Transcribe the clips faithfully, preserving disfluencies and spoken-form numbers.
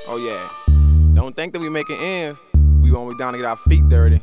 Oh yeah, don't think that we making ends. We only down to get our feet dirty.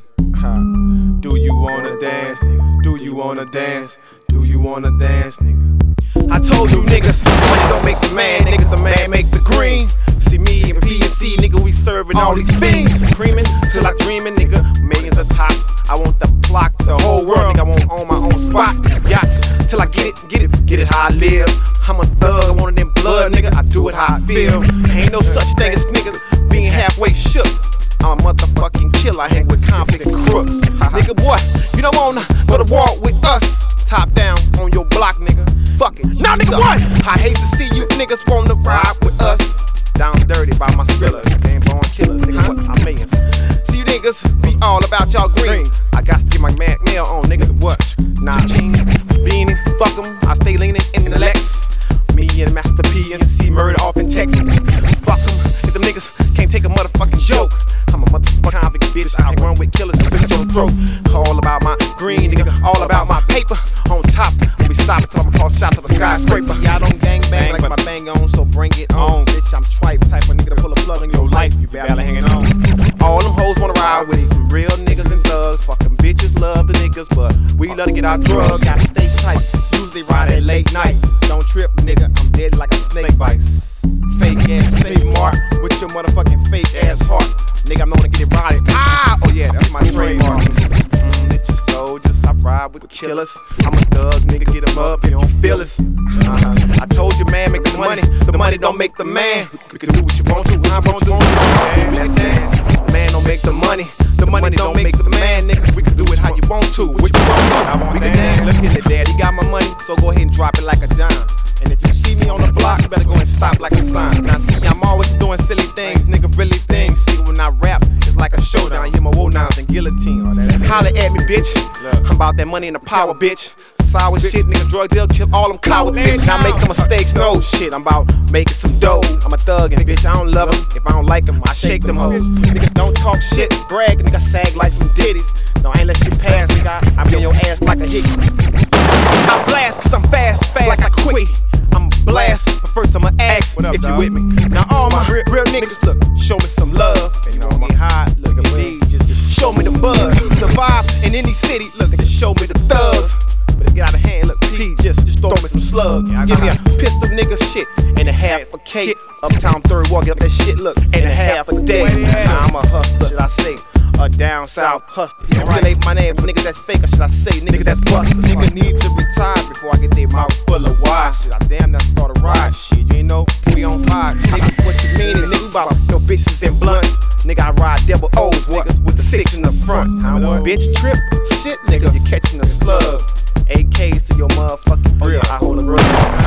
Do you wanna dance? Do you wanna dance? Do you wanna dance, nigga? I told you niggas, money don't make the man, nigga, the man make the green. See me and P and C, nigga, we serving all these fiends. Creaming till I dreaming, nigga, millions of tops. I want the block, the whole world, nigga, I want on my own spot. Yachts, till I get it, get it, get it how I live. I'm a thug, I want it in blood, nigga, I do it how I feel. Ain't no such thing as niggas being halfway shook. I'm a motherfucking killer, I hang with convicts and crooks. Nigga, boy, you don't wanna go to war with us. Top down on your block, nigga. Fuck it. Now, nigga, what? I hate to see you niggas wanna ride with us. Down dirty by my skrilla. They ain't born killers, nigga. What? I'm millions. See you niggas be all about y'all green. I got to get my man mail on, nigga. What? Nah, beanie, fuck 'em. I stay leaning in the Lex. Me and Master P and C murder off in Texas. Fuck 'em. If them niggas can't take a motherfucking joke. I'm a motherfucking convict bitch. I run with killers and bitches on the throat. All about my green, nigga. All about my paper. On top, we stop it till I'm call shot to the skyscraper. I don't gang bang like my bang on, so bring it on. Bitch, I'm tripe type of nigga to pull a plug in your life. You barely hanging on. All them hoes wanna ride with some real niggas and thugs. Fucking bitches love the niggas, but we love to get our drugs. Gotta stay tight. Usually ride at late night. Don't trip, nigga. I'm dead like a snake bite. Fake ass stay mark with your motherfucking fake ass heart. Nigga, I'm known to get it rotted. Ah! Oh yeah, that's my trademark. Mm, it's your soldiers, I ride with killers. I'm a thug, nigga, get 'em up if you don't feel us. Uh-huh. I told you, man, make the money. The money don't make the man. We can do what you want to, what you want to. Let's dance. The man don't make the money. The money don't make the man, nigga. We can do it how you want to, what you want to. We can dance. Look at the daddy, got my money, so go ahead and drop it like a dime. And if you see me on the block, you better go and stop like a sign. Now see, I'm always doing silly things, nigga, really things. See, when I rap, it's like a showdown. I hear my woe nouns and guillotine. Holla at me, bitch. I'm about that money and the power, bitch. Sour shit, nigga, drug deal, kill all them coward bitch. Now make them mistakes, no shit. I'm about making some dough. I'm a thug and bitch, I don't love them. If I don't like them, I shake them hoes. Niggas don't talk shit, brag, nigga, sag like some ditties. No, I ain't let shit pass, nigga. I be on your ass like a hickey. I blast cause I'm fast, fast like a quickie. I'm blast, but first I'ma ask if you with me. Now all my real, real niggas, look, show me some love. And you know, get high, look at me, just, just show me the buzz. Survive in any city, look, and just show me the thugs. But if get out of hand, look, P, just, just throw me some slugs. Give me a pistol, nigga, shit, and a half a cake. Uptown third wall, get up that shit, look, and a half a day. Now I'm a hustler, should I say? A down south hustler. Still ain't my name, niggas that's fake, or should I say niggas that's busters? Nigga need to retire before I get their mouth full of wine. Shit, I damn that start a ride. Shit, you ain't know we on fire. Nigga, what you mean? Nigga, we bout no bitches and blunts. Nigga, I ride double O's, niggas with the six in the front. Bitch trip, shit, nigga, you catching a slug. A Ks to your motherfucking grill. I hold a grill.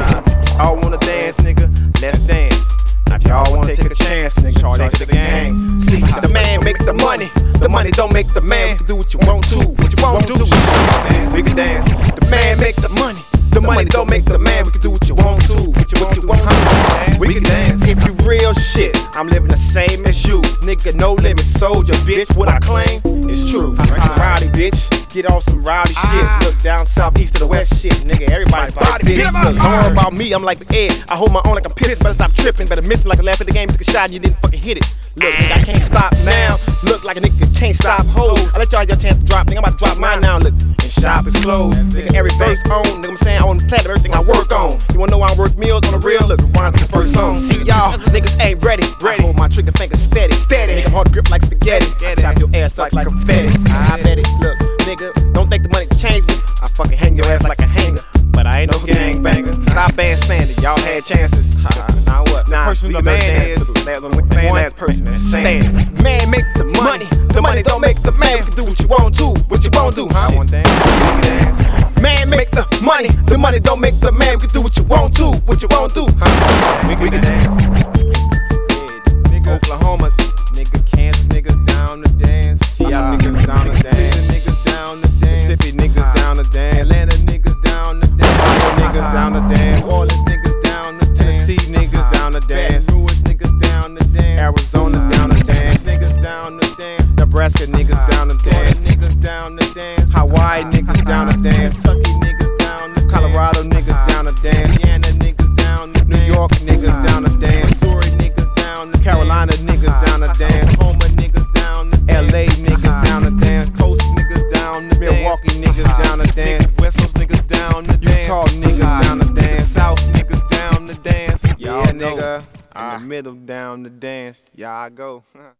All wanna dance, nigga, let's dance. Now if y'all wanna take a chance, nigga, charge to the gang. See, the man make the money, the money don't make the man. We can do what you want to, what you want to do. We can dance. The man make the money, the money don't make the man. We can do what you want to, what you want to. We can dance. If you real shit, I'm living the same as you. Nigga, no limit soldier, bitch. What I claim is true. I'm rowdy, bitch. Get off some rowdy shit. Look down southeast to the west shit, nigga. Everybody body, bitch. Look, don't worry about me. I'm like Ed. I hold my own like I'm pissed. Better stop tripping. Better miss me like a laugh at the game. Took a shot and you didn't fucking hit it. Look, nigga, I can't stop now. Look like a nigga can't stop hoes. I let y'all have your chance to drop. Nigga, I'm about to drop mine now. Look, and shop is closed. Nigga, every verse on. Nigga, I'm saying I want to play everything I work on. You wanna know I work meals on the real? Look, rhymes to the first song. See y'all, niggas ain't ready. Ready. I hold my trigger finger steady. Steady. Nigga, I'm hard grip like spaghetti. I chop your ass up like confetti. I bet it. Look, nigga, don't think the money can change me. I fucking hang your ass like a hanger. But I ain't no gangbanger. Stop bandstanding. Y'all had chances. Now what? Nah, person the man is the last person that's standing. Man make the money. The money don't make the man. We can do what you want to. What you want to, huh? One thing. Man make the money. The money don't make the man. We can do what you want to. What you want to, huh? We, we can dance. Yeah, nigga, Oklahoma, nigga, Kansas niggas down to dance. See y'all niggas down to dance. Niggas down to dance. Mississippi niggas down to dance. Atlanta niggas down to dance. Ohio niggas down to dance. New Orleans niggas down to dance. Tennessee niggas down to dance. Baton Rouge niggas down to dance. Arizona down to dance. Niggas down to dance. Nebraska niggas down to dance. Niggas down to dance. Hawaii niggas down to dance. Kentucky niggas down to dance. Colorado niggas down to dance. Indiana niggas down to dance. New York niggas down to dance. Missouri Carolina niggas down to dance. Oklahoma niggas down to dance. L A niggas down to dance. Coast niggas down to dance. Milwaukee niggas down to dance. West Coast niggas down to dance. Utah niggas down to dance. South niggas down to dance. Y'all yeah, nigga. In the middle down to dance. Y'all go.